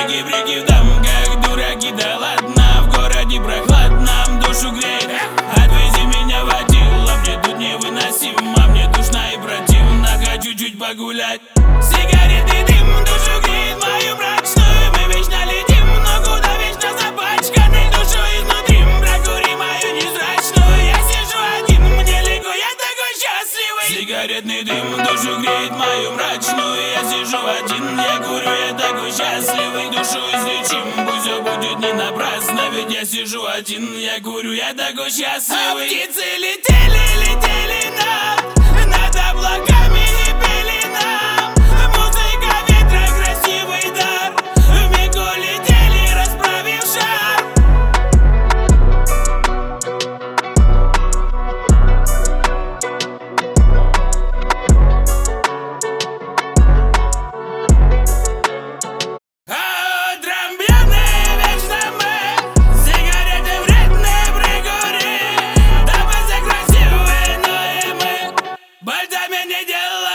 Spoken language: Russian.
Брики в дамках, дураки, да ладно. В городе прохладно, душу греет. Отвези меня в Атилла, мне тут невыносимо. Мне душно и противно, хочу чуть погулять. Сигаретный дым душу греет мою мрачную. Мы вечно летим, но куда вечно запачканы душой изнутри. Прокури мою незрачную. Я сижу один, мне легко, я такой счастливый. Сигаретный дым душу греет мою мрачную. Я сижу один, я курю, я такой счастливый. Душу излечим, пусть все будет не напрасно. Ведь я сижу один, я курю, я такой счастливый. А птицы летели, летели над облаками и пели нам. Музыка ветра, красивый дар. Вмиг улетели, расправив шар. Бальзами не делай.